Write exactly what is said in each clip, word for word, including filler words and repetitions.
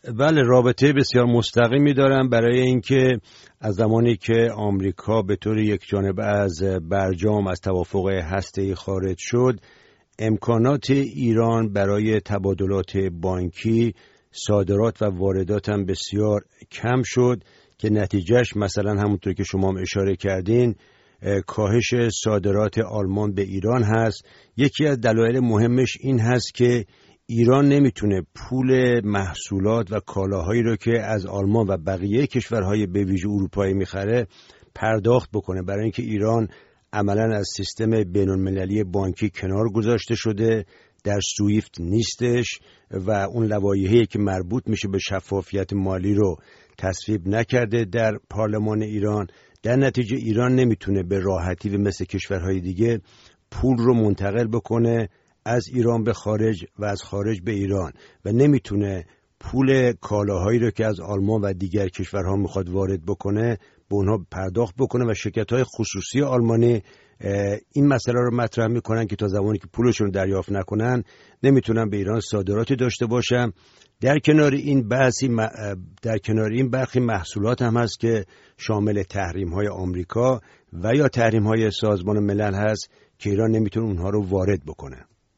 بله، رابطه بسیار مستقیمی دارن، برای اینکه از زمانی که آمریکا به طور یک جانبه از برجام از توافق هسته‌ای خارج شد، امکانات ایران برای تبادلات بانکی، صادرات و واردات هم بسیار کم شد که نتیجهش مثلا همونطور که شما هم اشاره کردین کاهش صادرات آلمان به ایران هست. یکی از دلایل مهمش این هست که ایران نمیتونه پول محصولات و کالاهایی رو که از آلمان و بقیه کشورهای به ویژه اروپایی میخره پرداخت بکنه، برای اینکه ایران عملاً از سیستم بین‌المللی بانکی کنار گذاشته شده، در سویفت نیستش و اون لوایحی که مربوط میشه به شفافیت مالی رو تصویب نکرده در پارلمان ایران. در نتیجه ایران نمیتونه به راحتی و مثل کشورهای دیگه پول رو منتقل بکنه از ایران به خارج و از خارج به ایران و نمیتونه پول کالاهایی رو که از آلمان و دیگر کشورها میخواد وارد بکنه به اونها پرداخت بکنه و شرکت‌های خصوصی آلمانی این مسئله رو مطرح میکنن که تا زمانی که پولشون دریافت نکنن نمیتونن به ایران صادراتی داشته باشن. در کنار این بحثی در کنار این برخی محصولات هم هست که شامل تحریم‌های آمریکا و یا تحریم‌های سازمان ملل هست که ایران نمیتونه اونها رو وارد بکنه.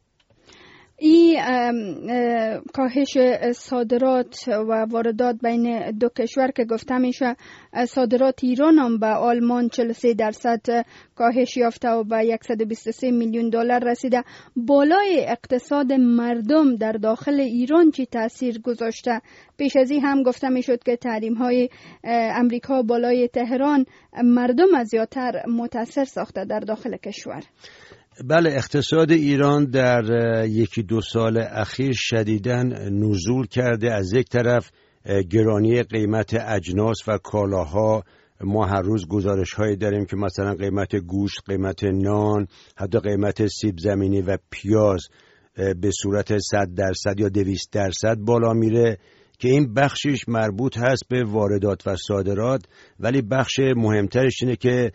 این کاهش صادرات و واردات بین دو کشور که گفته میشه، صادرات ایران هم به آلمان چهل و سه درصد کاهش یافته و به صد و بیست و سه میلیون دلار رسیده. بالای اقتصاد مردم در داخل ایران چی تاثیر گذاشته؟ پیش از این هم گفته میشد که تحریم های امریکا بالای تهران مردم از زیادتر متاثر ساخته در داخل کشور. بله، اقتصاد ایران در یکی دو سال اخیر شدیداً نزول کرده. از یک طرف گرانی قیمت اجناس و کالاها، ما هر روز گزارش هایی داریم که مثلا قیمت گوشت، قیمت نان، حتی قیمت سیب زمینی و پیاز به صورت صد درصد یا دویست درصد بالا میره که این بخشش مربوط هست به واردات و صادرات، ولی بخش مهمترش اینه که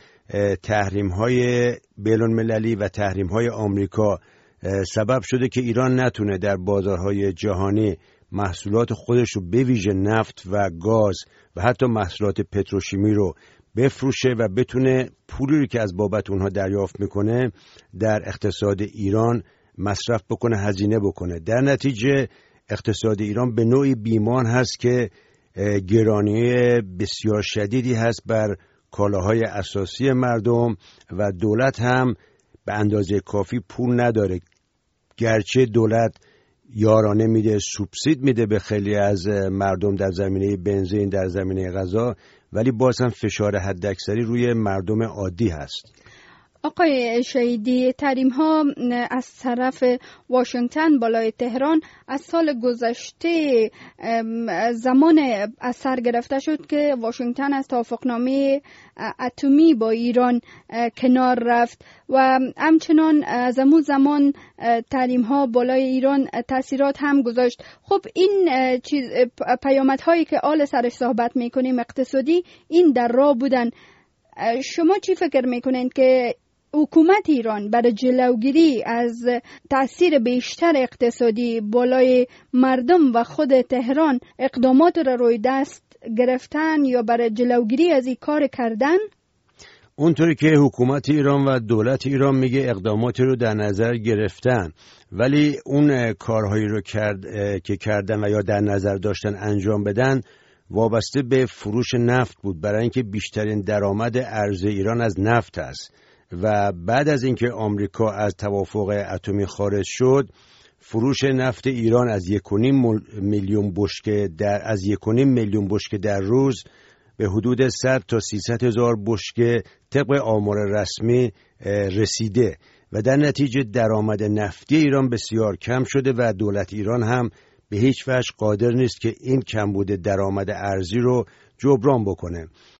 تحریم‌های بین‌المللی و تحریم‌های آمریکا سبب شده که ایران نتونه در بازارهای جهانی محصولات خودش رو به ویژه نفت و گاز و حتی محصولات پتروشیمی رو بفروشه و بتونه پولی رو که از بابت اونها دریافت میکنه در اقتصاد ایران مصرف بکنه، هزینه بکنه. در نتیجه اقتصاد ایران به نوعی بیمان هست که گرانی بسیار شدیدی هست بر کالاهای اساسی مردم و دولت هم به اندازه کافی پول نداره. گرچه دولت یارانه میده، سوبسید میده به خیلی از مردم در زمینه بنزین، در زمینه غذا، ولی باز هم فشار حداکثری روی مردم عادی هست. آقای شهیدی، تحریم ها از طرف واشنگتن بالای تهران از سال گذشته زمان از سر گرفته شد که واشنگتن از توافقنامه اتمی با ایران کنار رفت و همچنان از اون زمان تحریم ها بالای ایران تاثیرات هم گذاشت. خب این چیز پیامدهایی که آل سرش صحبت میکنیم اقتصادی، این در راه بودن. شما چی فکر میکنین که حکومت ایران برای جلوگیری از تأثیر بیشتر اقتصادی بالای مردم و خود تهران اقدامات را روی دست گرفتن یا برای جلوگیری از این کار کردن؟ اونطوری که حکومت ایران و دولت ایران میگه اقداماتی رو در نظر گرفتن، ولی اون کارهایی رو کرد که کردن و یا در نظر داشتن انجام بدن وابسته به فروش نفت بود، برای اینکه بیشترین درآمد ارز ایران از نفت است و بعد از اینکه آمریکا از توافق اتمی خارج شد، فروش نفت ایران از یک و نیم میلیون بشکه در از یک و نیم میلیون بشکه در روز به حدود صد تا سیصد هزار بشکه طبق آمار رسمی رسیده و در نتیجه درآمد نفتی ایران بسیار کم شده و دولت ایران هم به هیچ وجه قادر نیست که این کمبود درآمد ارزی رو جبران بکنه.